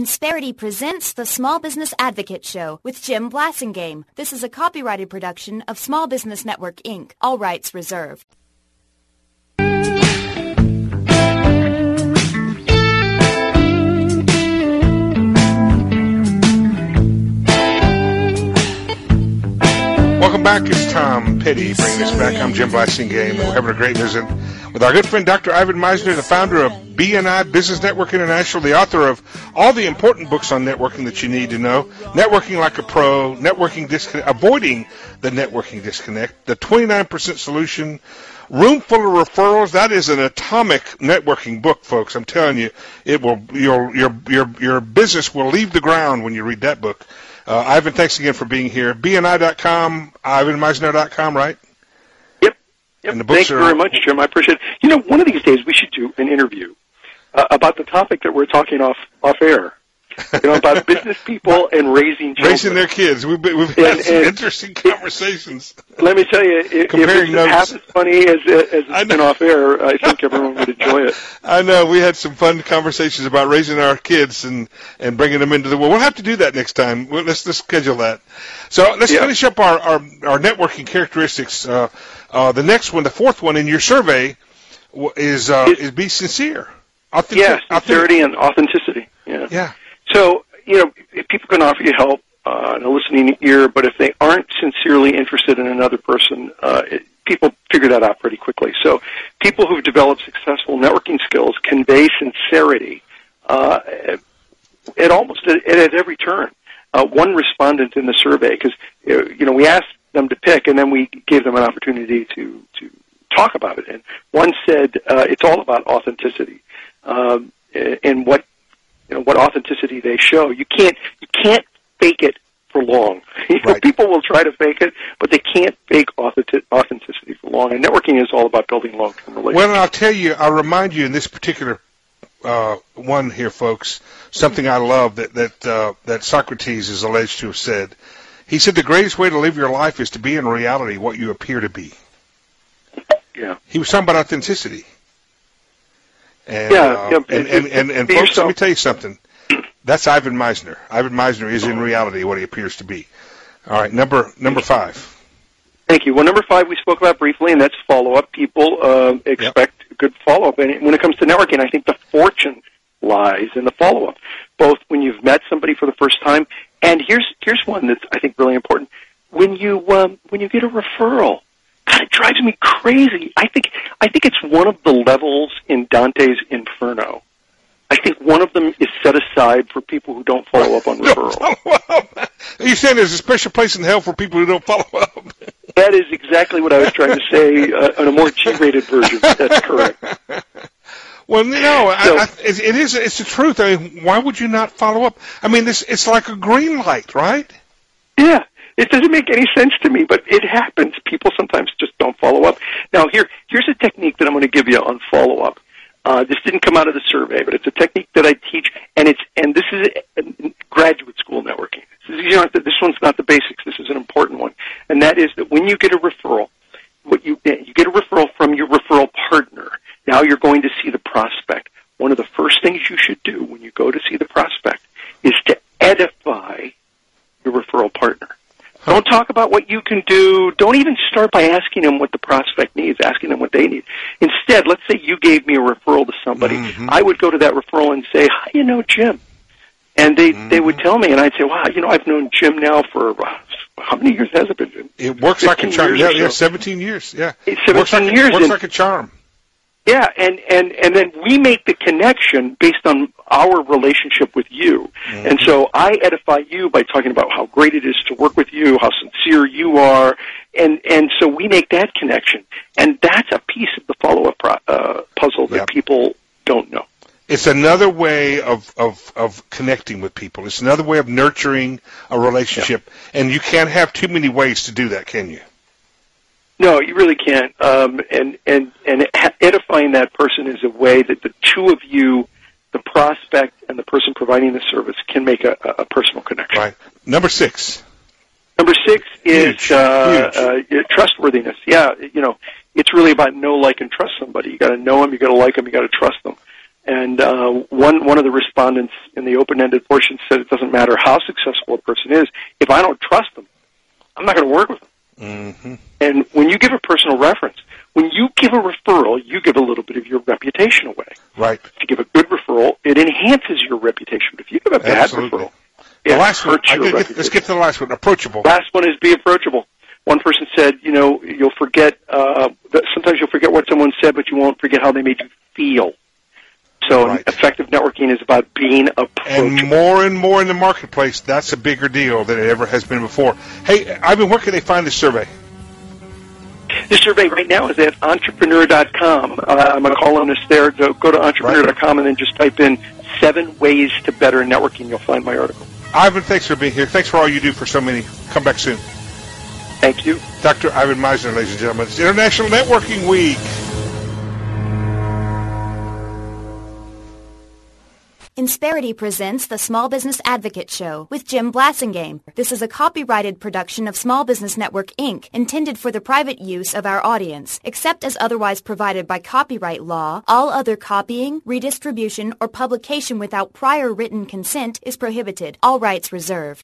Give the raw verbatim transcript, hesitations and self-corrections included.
Insperity presents the Small Business Advocate Show with Jim Blasingame. This is a copyrighted production of Small Business Network, Incorporated. All rights reserved. Welcome back. It's Tom Petty bringing us back. I'm Jim Blasingame. We're having a great visit with our good friend Doctor Ivan Misner, the founder of B N I Business Network International, the author of all the important books on networking that you need to know. Networking Like a Pro, Networking Disconnect, Avoiding the Networking Disconnect, the twenty-nine percent Solution, Room Full of Referrals. That is an atomic networking book, folks. I'm telling you, it will your your your your business will leave the ground when you read that book. Uh, Ivan, thanks again for being here. B N I dot com, Ivan Misner dot com, right? Yep. Yep. Thank you very much, Jim. I appreciate it. You know, one of these days we should do an interview uh, about the topic that we're talking off off air. You know, about business people and raising children. Raising their kids. We've, been, we've had and, some and interesting conversations. Let me tell you, if, Comparing if it's half as funny as, as it's been off air, I think everyone would enjoy it. I know. We had some fun conversations about raising our kids and, and bringing them into the world. We'll have to do that next time. We'll, let's, let's schedule that. So let's yeah. finish up our, our, our networking characteristics. Uh, uh, the next one, the fourth one in your survey, is uh, is be sincere. Authentic, yeah, sincerity authentic. and authenticity. Yeah. Yeah. So, you know, people can offer you help uh, and a listening ear, but if they aren't sincerely interested in another person, uh, it, people figure that out pretty quickly. So people who've developed successful networking skills convey sincerity uh, at almost at, at every turn. Uh, one respondent in the survey, because, you know, we asked them to pick, and then we gave them an opportunity to, to talk about it. And one said uh, it's all about authenticity um, and what You know, what authenticity they show. You can't you can't fake it for long. You know, right. People will try to fake it, but they can't fake authentic, authenticity for long. And networking is all about building long-term relationships. Well, and I'll tell you, I'll remind you in this particular uh, one here, folks, something I love that that uh, that Socrates is alleged to have said. He said the greatest way to live your life is to be in reality what you appear to be. Yeah. He was talking about authenticity. And, yeah, uh, yeah, and, and, and, and folks, yourself. Let me tell you something. That's Ivan Misner. Ivan Misner is in reality what he appears to be. All right, number number five. Thank you. Well, number five we spoke about briefly, and that's follow-up. People uh, expect yep. good follow-up. And when it comes to networking, I think the fortune lies in the follow-up, both when you've met somebody for the first time, and here's here's one that's, I think, really important. When you um, when you get a referral. God, it drives me crazy. I think I think it's one of the levels in Dante's Inferno. I think one of them is set aside for people who don't follow up on referrals. Are you saying there's a special place in hell for people who don't follow up? That is exactly what I was trying to say uh, on a more G-rated version. That's correct. Well, no, so, I, I, it, it is. It's the truth. I mean, why would you not follow up? I mean, this it's like a green light, right? Yeah. It doesn't make any sense to me, but it happens. People sometimes just don't follow up. Now, here, here's a technique that I'm going to give you on follow-up. Uh, this didn't come out of the survey, but it's a technique that I teach, and it's and this is a graduate school networking. This, is, you know, this one's not the basics. This is an important one, and that is that when you get a referral, what you you get a referral from your referral partner. Now you're going to see the prospect. One of the first things you should do when you go to see the prospect is to edify your referral partner. Don't talk about what you can do. Don't even start by asking them what the prospect needs, asking them what they need. Instead, let's say you gave me a referral to somebody. Mm-hmm. I would go to that referral and say, how do you know Jim? And they, mm-hmm. they would tell me, and I'd say, wow, you know, I've known Jim now for, uh, how many years has it been, Jim? It works like a charm. Yeah, so. yeah, seventeen years, yeah. It's seventeen works like years. It works like a charm. Yeah, and, and, and then we make the connection based on our relationship with you. Mm-hmm. And so I edify you by talking about how great it is to work with you, how sincere you are, and, and so we make that connection. And that's a piece of the follow-up pro- uh, puzzle that yep. people don't know. It's another way of, of, of connecting with people. It's another way of nurturing a relationship. Yeah. And you can't have too many ways to do that, can you? No, you really can't. Um, and, and, and edifying that person is a way that the two of you, the prospect and the person providing the service, can make a, a personal connection. Right. Number six. Number six is Huge. Uh, Huge. Uh, trustworthiness. Yeah, you know, it's really about know, like, and trust somebody. You got to know them, you got to like them, you got to trust them. And uh, one one of the respondents in the open-ended portion said it doesn't matter how successful a person is. If I don't trust them, I'm not going to work with them. Mm-hmm. And when you give a personal reference, when you give a referral, you give a little bit of your reputation away. Right. If you give a good referral, it enhances your reputation. But if you give a bad Absolutely. referral, the it last one, hurts I your get, reputation. let's get to the last one, approachable. Last one is be approachable. One person said, you know, you'll forget, uh, that sometimes you'll forget what someone said, but you won't forget how they made you feel. So Right. effective networking is about being approachable. And more and more in the marketplace, that's a bigger deal than it ever has been before. Hey, Ivan, where can they find this survey? This survey right now is at entrepreneur dot com. Uh, I'm a columnist there. Go, go to entrepreneur dot com and then just type in seven ways to better networking. You'll find my article. Ivan, thanks for being here. Thanks for all you do for so many. Come back soon. Thank you. Doctor Ivan Misner, ladies and gentlemen. It's International Networking Week. Insperity presents the Small Business Advocate Show with Jim Blasingame. This is a copyrighted production of Small Business Network, Incorporated, intended for the private use of our audience. Except as otherwise provided by copyright law, all other copying, redistribution, or publication without prior written consent is prohibited. All rights reserved.